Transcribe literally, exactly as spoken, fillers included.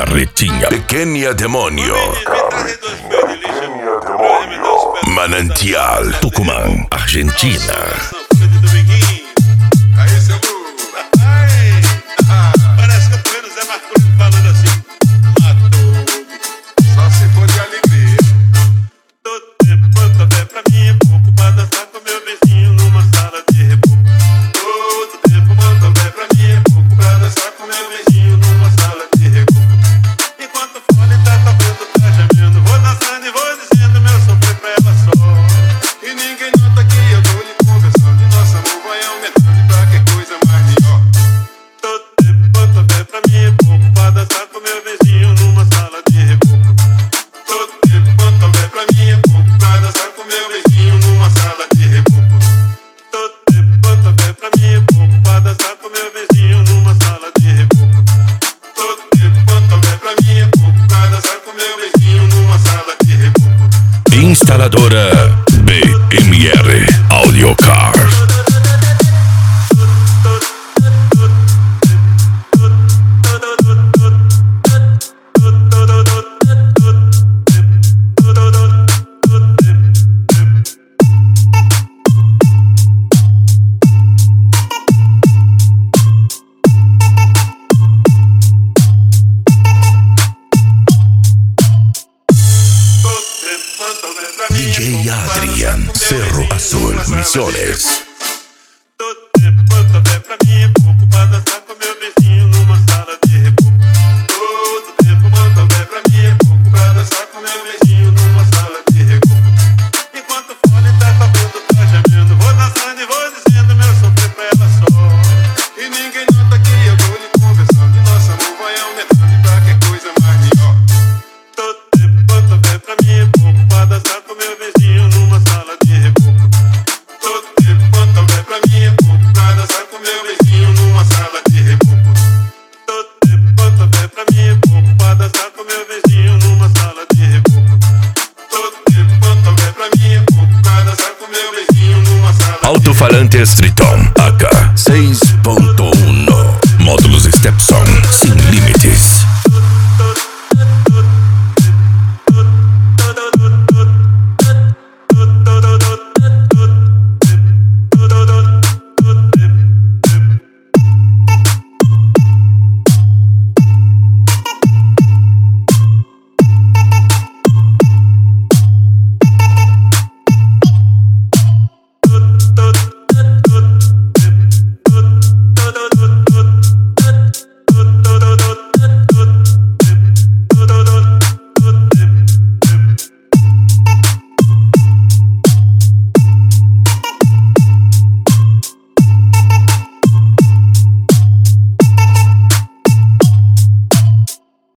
R tinha Pequena Demônio, Manantial, Tucumã, Argentina. Parece que eu tô vendo o Zé Marconi falando assim: matou, só se for de alegria. Todo tempo quanto houver pra mim é pouco pra dançar com meu vizinho numa sala de reboco. Todo tempo quanto houver pra mim é pouco pra dançar com meu vizinho numa sala de reboco. Enquanto o fone tá tocando, tá gemendo, vou dançando e vou dizendo meu sofrer pra ela só. E ninguém nota que eu tô lhe conversando e nosso amor vai aumentando e pra que coisa mais melhor. Todo tempo quanto houver pra mim é pouco pra dançar com meu vizinho numa sala de reboco. Todo tempo quanto houver pra mim é pouco pra dançar com meu vizinho numa sala de reboco. Todo tempo quanto houver pra mim é pouco pra dançar com meu vizinho numa sala de reboco. Todo tempo quanto houver pra mim é pouco pra dançar com meu vizinho numa sala de reboco. Instaladora B M R Audio Car. D J Adrian, Cerro Azul, Misiones. Todo tempo quanto houver pra mim é pouco pra dançar com meu vizinho numa sala de reboco. Todo tempo quanto houver pra mim é pouco pra dançar com meu vizinho numa sala de reboco. Enquanto o fone tá tocando, tá gemendo, vou dançando e vou dizendo meu sofrer pra ela só. E ninguém nota que eu tô lhe conversando e nosso amor vai aumentando e pra que coisa mais melhor. Todo tempo quanto houver pra mim é pouco pra dançar com meu vizinho numa sala de reboco. Todo tempo quanto houver pra mim é pouco pra dançar com meu vizinho numa sala de reboco. Todo tempo quanto houver pra mim é pouco pra dançar com meu vizinho numa sala de reboco. Todo tempo quanto houver pra mim é pouco pra dançar com meu vizinho numa sala de reboco. Alto-falantes Triton A K seis ponto um.